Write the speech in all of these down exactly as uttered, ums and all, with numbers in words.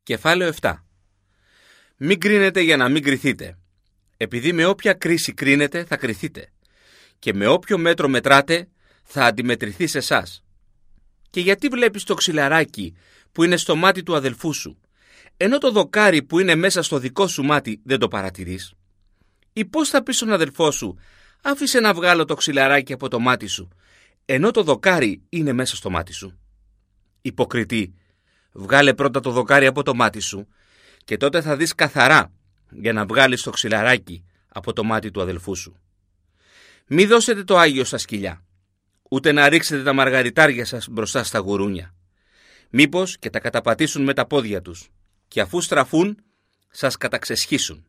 Κεφάλαιο επτά. Μην κρίνετε για να μην κριθείτε, επειδή με όποια κρίση κρίνετε θα κριθείτε και με όποιο μέτρο μετράτε θα αντιμετρηθεί σε εσάς. Και γιατί βλέπεις το ξυλαράκι που είναι στο μάτι του αδελφού σου, ενώ το δοκάρι που είναι μέσα στο δικό σου μάτι δεν το παρατηρείς? Ή πώς θα πεις στον αδελφό σου, άφησε να βγάλω το ξυλαράκι από το μάτι σου, ενώ το δοκάρι είναι μέσα στο μάτι σου? Υποκριτή, βγάλε πρώτα το δοκάρι από το μάτι σου και τότε θα δεις καθαρά για να βγάλεις το ξυλαράκι από το μάτι του αδελφού σου. Μη δώσετε το άγιο στα σκυλιά, ούτε να ρίξετε τα μαργαριτάρια σας μπροστά στα γουρούνια. Μήπως και τα καταπατήσουν με τα πόδια τους και αφού στραφούν σας καταξεσχίσουν.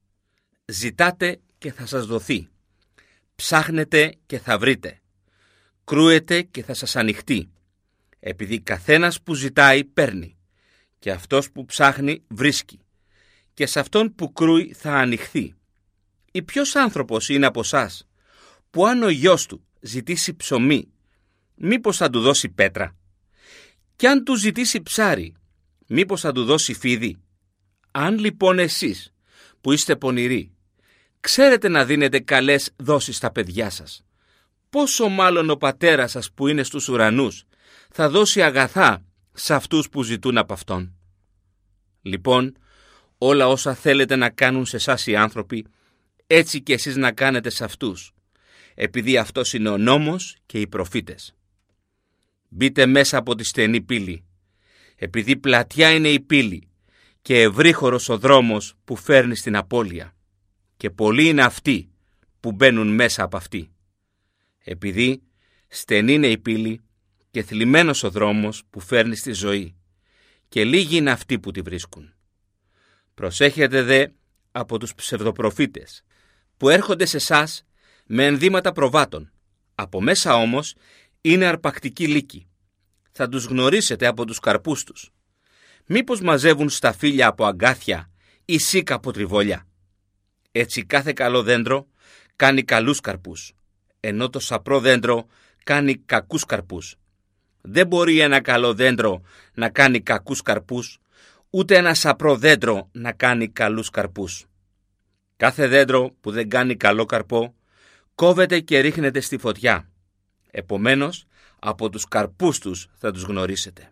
Ζητάτε και θα σας δοθεί. Ψάχνετε και θα βρείτε. Κρούετε και θα σας ανοιχτεί. Επειδή καθένας που ζητάει παίρνει και αυτός που ψάχνει βρίσκει και σε αυτόν που κρούει θα ανοιχθεί. Ή ποιος άνθρωπος είναι από εσάς που αν ο γιος του ζητήσει ψωμί, μήπως θα του δώσει πέτρα? Και αν του ζητήσει ψάρι, μήπως θα του δώσει φίδι? Αν λοιπόν εσείς που είστε πονηροί ξέρετε να δίνετε καλές δόσεις στα παιδιά σας, πόσο μάλλον ο πατέρας σας που είναι στους ουρανούς θα δώσει αγαθά σε αυτούς που ζητούν από Αυτόν. Λοιπόν, όλα όσα θέλετε να κάνουν σε εσάς οι άνθρωποι, έτσι και εσείς να κάνετε σε αυτούς, επειδή αυτός είναι ο νόμος και οι προφήτες. Μπείτε μέσα από τη στενή πύλη, επειδή πλατιά είναι η πύλη και ευρύχωρος ο δρόμος που φέρνει στην απώλεια, και πολλοί είναι αυτοί που μπαίνουν μέσα από αυτή. Επειδή στενή είναι η πύλη και θλιμμένος ο δρόμος που φέρνει στη ζωή, και λίγοι είναι αυτοί που τη βρίσκουν. Προσέχετε δε από τους ψευδοπροφήτες, που έρχονται σε εσάς με ενδύματα προβάτων, από μέσα όμως είναι αρπακτικοί λύκοι. Θα τους γνωρίσετε από τους καρπούς τους. Μήπως μαζεύουν σταφύλια από αγκάθια ή σίκα από τριβόλια? Έτσι κάθε καλό δέντρο κάνει καλούς καρπούς, ενώ το σαπρό δέντρο κάνει κακούς καρπούς. Δεν μπορεί ένα καλό δέντρο να κάνει κακούς καρπούς, ούτε ένα σαπρό δέντρο να κάνει καλούς καρπούς. Κάθε δέντρο που δεν κάνει καλό καρπό κόβεται και ρίχνεται στη φωτιά. Επομένως, από τους καρπούς τους θα τους γνωρίσετε.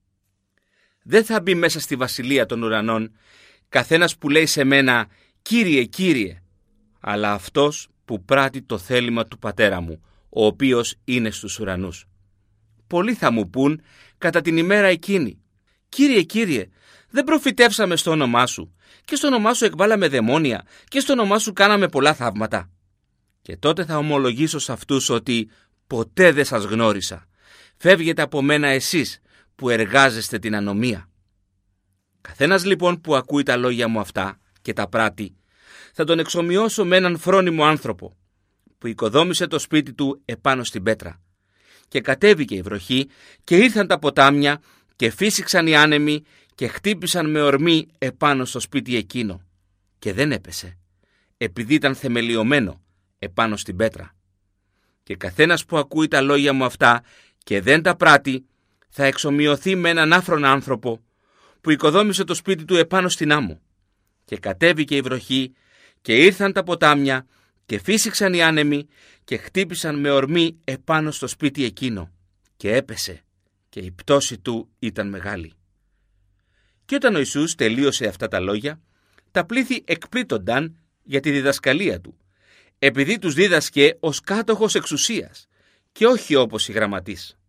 Δεν θα μπει μέσα στη βασιλεία των ουρανών καθένας που λέει σε μένα «Κύριε, Κύριε», αλλά αυτός που πράττει το θέλημα του Πατέρα μου, ο οποίος είναι στους ουρανούς. Πολλοί θα μου πούν κατά την ημέρα εκείνη, «Κύριε, Κύριε, δεν προφητεύσαμε στο όνομά σου και στο όνομά σου εκβάλαμε δαιμόνια και στο όνομά σου κάναμε πολλά θαύματα?» Και τότε θα ομολογήσω σε αυτούς ότι ποτέ δεν σας γνώρισα. Φεύγετε από μένα εσείς που εργάζεστε την ανομία. Καθένας λοιπόν που ακούει τα λόγια μου αυτά και τα πράττει, θα τον εξομοιώσω με έναν φρόνιμο άνθρωπο που οικοδόμησε το σπίτι του επάνω στην πέτρα. Και κατέβηκε η βροχή και ήρθαν τα ποτάμια και φύσηξαν οι άνεμοι και χτύπησαν με ορμή επάνω στο σπίτι εκείνο. Και δεν έπεσε, επειδή ήταν θεμελιωμένο επάνω στην πέτρα. Και καθένας που ακούει τα λόγια μου αυτά και δεν τα πράττει, θα εξομοιωθεί με έναν άφρον άνθρωπο που οικοδόμησε το σπίτι του επάνω στην άμμο. Και κατέβηκε η βροχή και ήρθαν τα ποτάμια και φύσηξαν οι άνεμοι και χτύπησαν με ορμή επάνω στο σπίτι εκείνο. Και έπεσε και η πτώση του ήταν μεγάλη. Και όταν ο Ιησούς τελείωσε αυτά τα λόγια, τα πλήθη εκπλήττονταν για τη διδασκαλία του, επειδή τους δίδασκε ως κάτοχος εξουσίας και όχι όπως οι γραμματείς.